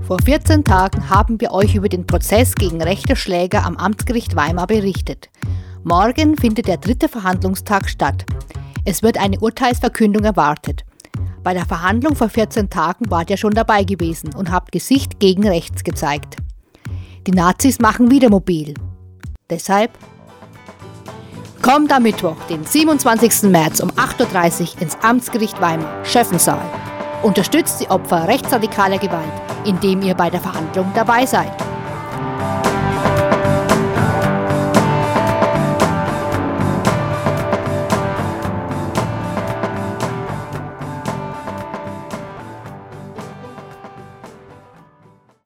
Vor 14 Tagen haben wir euch über den Prozess gegen rechte Schläger am Amtsgericht Weimar berichtet. Morgen findet der 3. Verhandlungstag statt. Es wird eine Urteilsverkündung erwartet. Bei der Verhandlung vor 14 Tagen wart ihr schon dabei gewesen und habt Gesicht gegen rechts gezeigt. Die Nazis machen wieder mobil. Deshalb kommt am Mittwoch, den 27. März um 8.30 Uhr ins Amtsgericht Weimar, Schöffensaal. Unterstützt die Opfer rechtsradikaler Gewalt, indem ihr bei der Verhandlung dabei seid.